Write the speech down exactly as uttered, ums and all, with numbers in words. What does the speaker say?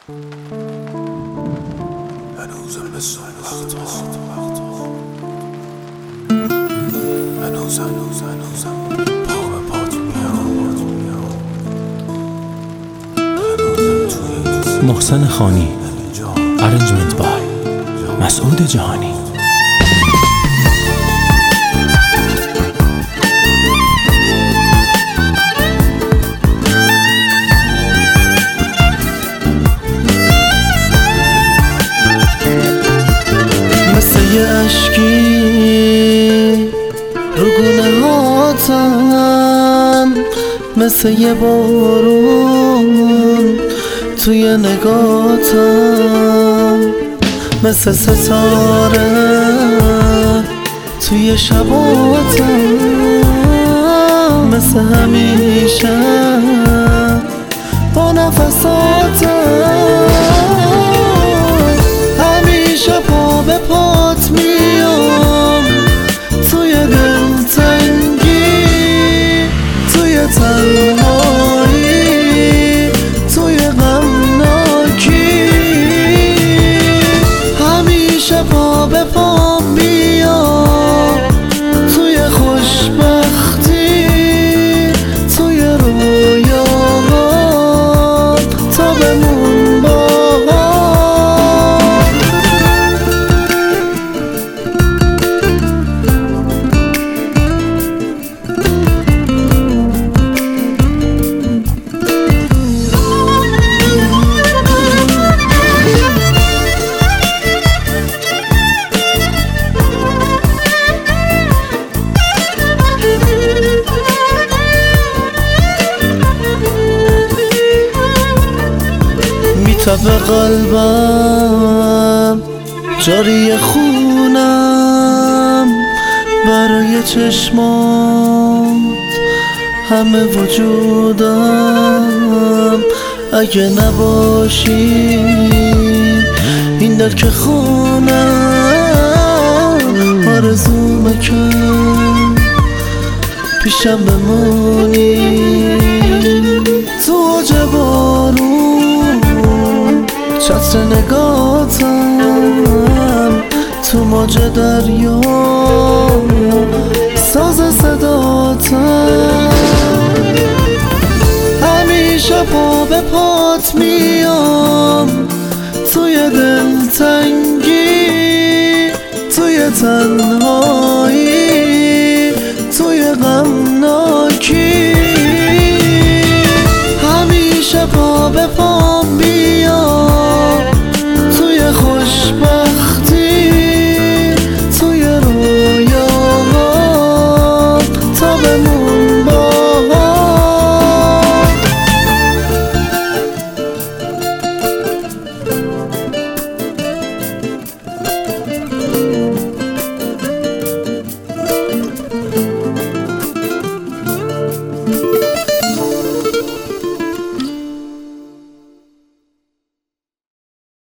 هنوزم مثل وقتا هنوز هنوز هنوزم پا به پات میام محسن خانی ارنجمنت بای مسعود جهانی. مثل یه عشقی رو گونه هاتم، مثل یه بارون توی نگاتم، مثل ستاره توی شباتم، مثل همیشه با نفساتم، همیشه پا به پات میام توی دلتنگی، توی تنهایی، توی غمناکی، همیشه پا به پا میام توی خوشبختی، توی رویاها تا بمون با تب قلبم جاری خونم، برای چشمات همه وجودم، اگه نباشی این دل که خونم، آرزومه که پیشم بمونی تو اوج بارون، چتر نگاتم تو موج دریا، ساز صداتم، همیشه پا به پات میام توی دلتنگی، توی تنهایی،